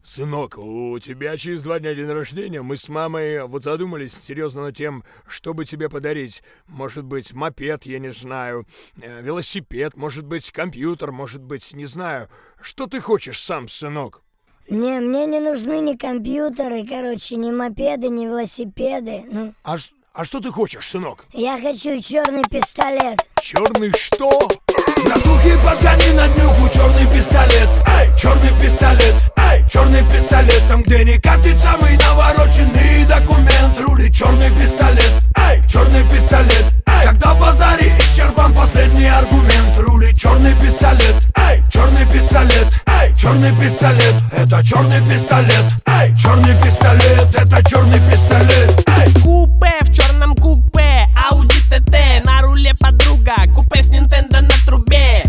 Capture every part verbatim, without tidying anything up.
Сынок, у тебя через два дня день рождения. Мы с мамой вот задумались серьезно над тем, чтобы тебе подарить. Может быть, мопед, я не знаю, э, велосипед, может быть, компьютер, может быть, не знаю. Что ты хочешь сам, сынок? Не, мне не нужны ни компьютеры, короче, ни мопеды, ни велосипеды. Ну. А, а что ты хочешь, сынок? Я хочу черный пистолет. Черный что? Братухи, подгони на днюху черный пистолет. Эй, черный пистолет, эй, черный пистолет. Там, где не катит самый навороченный документ, рулит черный пистолет. Эй, черный пистолет, эй, когда в базаре исчерпан последний аргумент, рулит черный пистолет. Эй, черный пистолет, эй, черный пистолет. Это черный пистолет. Эй, черный пистолет, это черный пистолет. Эй. Купе в черном купе, Audi ти ти, на руле подруга, купе с Nintendo на трубе.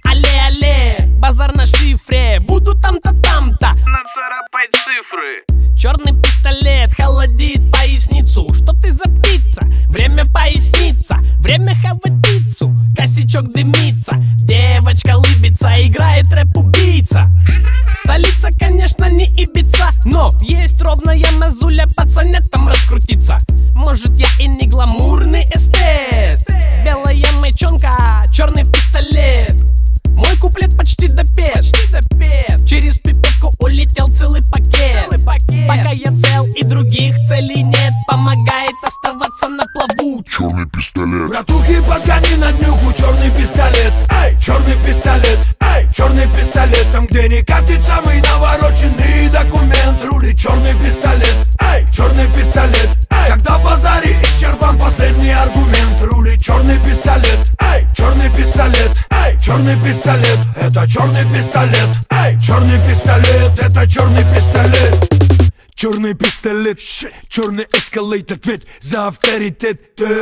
Але-але, базар на шифре, буду там-то, там-то нацарапать цифры. Черный пистолет холодит поясницу. Что ты за птица? Время поясниться, время хавать пиццу. Косячок дымится, девочка лыбится, играет рэп-убийца. Столица, конечно, не Ибица, но есть ровная мазуля пацанятам раскрутиться. Может, я и не гламурный эстет. Белая мечонка, черный пистолет. Мой куплет почти допет, почти допет. Через пипетку улетел целый пакет. целый пакет. Пока я цел и других целей нет, помогает оставаться на плаву черный пистолет. Братухи, подгони на днюху черный пистолет. Эй, черный пистолет, эй, черный пистолет. Там, где не катит самый навороченный документ, рулит черный пистолет. Эй, черный пистолет, эй, когда в базаре исчерпан последний аргумент, рулит черный пистолет. Эй, черный пистолет, эй, черный пистолет. Это черный пистолет. Эй, черный пистолет, это черный пистолет. Черный пистолет, черный эскалейт, ответ за авторитет.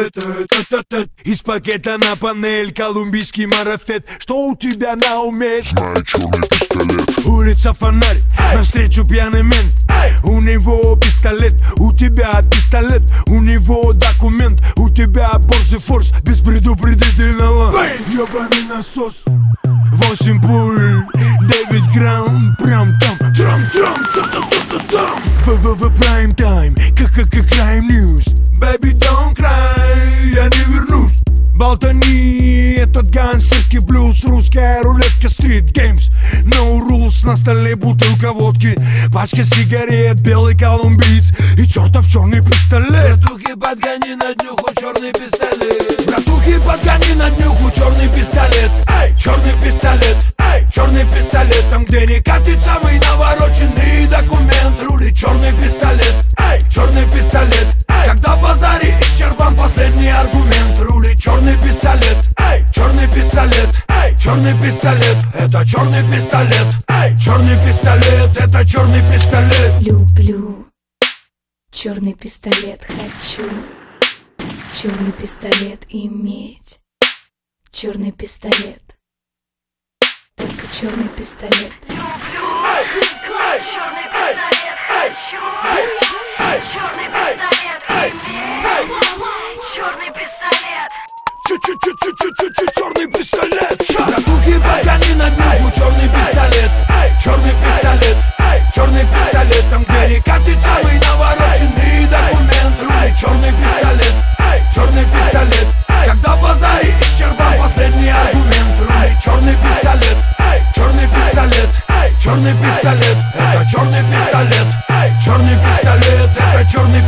Из пакета на панель колумбийский марафет. Что у тебя на уме? Знаю черный пистолет. Улица фонарь, навстречу пьяный мент. У него пистолет, у тебя пистолет. У него документ, у тебя борзый форс без предупредительного. Ёбаный насос. Восемь пуль, девять грамм, прям там, трам, трам, там, там, там, там. В прайм тайм, как крайм ньюс. Baby, don't cry, я не вернусь. Болтани, этот гангстерский блюз. Русская рулетка, стрит геймс. No rules, на столе бутылка водки, пачка сигарет, белый колумбиец и чертов черный пистолет. Братухи, подгони на днюху черный пистолет. Братухи, подгони на днюху черный пистолет. Эй, черный пистолет, эй, черный пистолет. Там, где не катит самый навороченный документ, рулит черный пистолет. Эй, черный пистолет, эй, когда в базаре исчерпан последний аргумент, рулит черный пистолет. Эй, черный пистолет, эй, черный пистолет. Это черный пистолет. Эй, черный пистолет, это черный пистолет. Люблю черный пистолет, хочу черный пистолет иметь. Черный пистолет, только черный пистолет. Эй, эй, черный эй, пистолет, эй, хочу эй, эй, черный эй, пистолет, эй, эй. черный пистолет. Чу-чу-чу-чу-чу-чу, черный пистолет. Братухи, подгони на днюху черный пистолет. Эй, черный пистолет, эй, черный пистолет. Там, где не катит самый навороченный документ, рулит черный пистолет. Эй, черный пистолет, когда в базаре исчерпан последний аргумент, рулит черный пистолет. Эй, черный пистолет, эй, черный пистолет. Это черный пистолет. Эй, черный пистолет, это черный